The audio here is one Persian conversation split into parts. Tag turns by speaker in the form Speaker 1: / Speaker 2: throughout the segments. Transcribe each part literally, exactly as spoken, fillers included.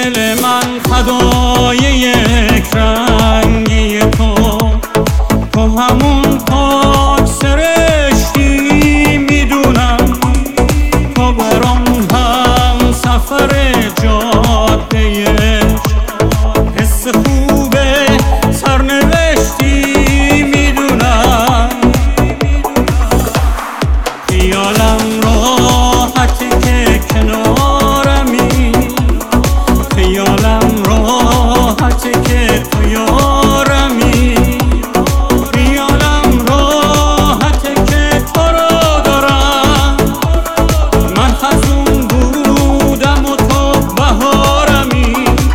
Speaker 1: دل من فدای یک رنگی تو، تو همون پاک سرشتی میدونم، تو برام هم سفر جاده حس خوبه سرنوشتی میدونم. خیالم راحته که کنارمی، خیالم راحته که تو یارمی، خیالم راحته که تو رو دارم. من خزون بودم و تو بهارمی،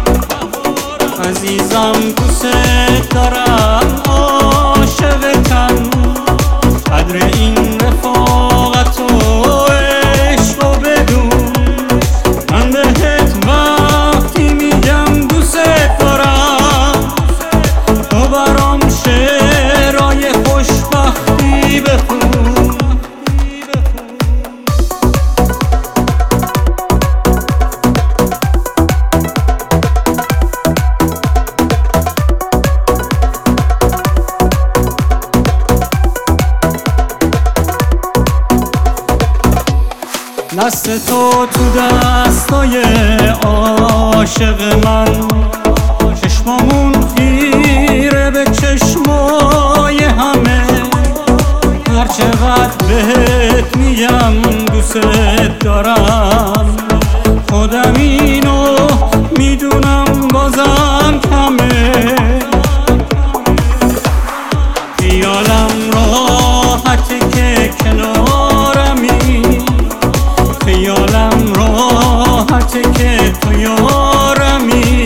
Speaker 1: عزیزم دوست دارم عاشقتم، قدر این رفاقت و عشق و بدون. من بهت وقتی میگم دوست دارم، تو برام شعرهای خوشبختی بخون. دست تو تو دستای عاشق من، چشمامون خیره به چشمای همه. هر چقدر بهت میگم دوست دارم، خودم اینو میدونم بازم کمه. خیالم راحته که کنارمی، خیالم راحته که تو یارمی،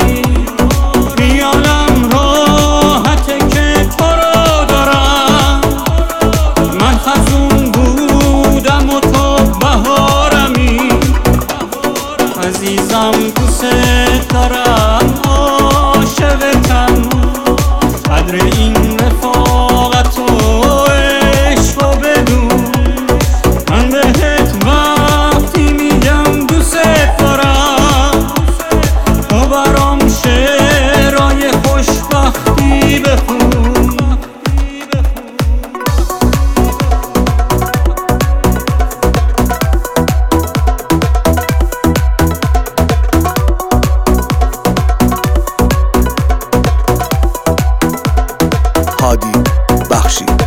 Speaker 1: خیالم راحته که تو رو دارم. من خزون بودم و تو بهارمی، عزیزم دوست دارم عاشقتم، قدر این رفاقت و عشق و بدون. من بهت وقتی میگم دوست دارم، تو برام شعرهای خوشبختی بخون.
Speaker 2: هادی بخشی.